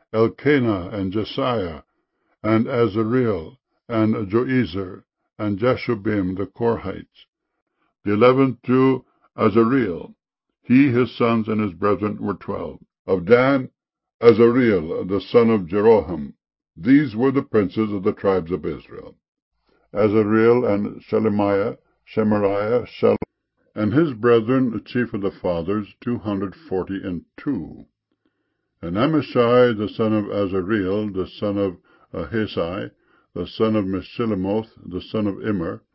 Elkanah, and Jesiah, and Azareel, and Joezer, and Jashubim the Korhites. The 11th to Azareel. He, his sons, and his brethren were 12. Of Dan, Azareel, the son of Jeroham. These were the princes of the tribes of Israel. Azareel and Shelemiah, Shemariah, and his brethren, the chief of the fathers, 242. And Amishai, the son of Azareel, the son of Ahisai, the son of Meshillemoth, the son of Immer,